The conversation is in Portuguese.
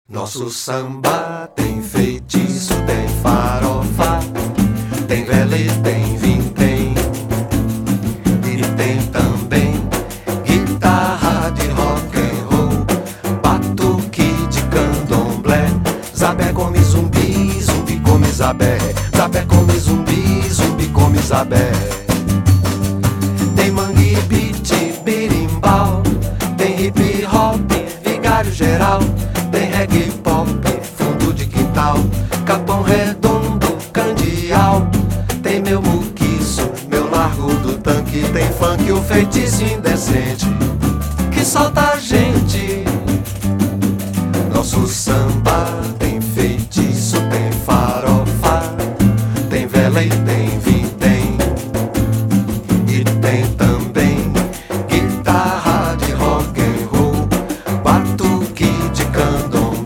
Nosso samba tem feitiço, tem farofa, tem vela e tem vintém. E tem também guitarra de rock and roll, batuque de candomblé. Zabé come zumbi, zumbi come zabé. Zabé come zumbi, zumbi come zabé. Tem mangue, beat, birimbau, tem hip hop, vigário geral. Tem reggae pop, fundo de quintal, Capão Redondo, Candial. Tem meu muquiço, meu largo do tanque. Tem funk, o feitiço indecente que solta a gente. Nosso samba tem feitiço, tem farofa, tem vela e tem vinho.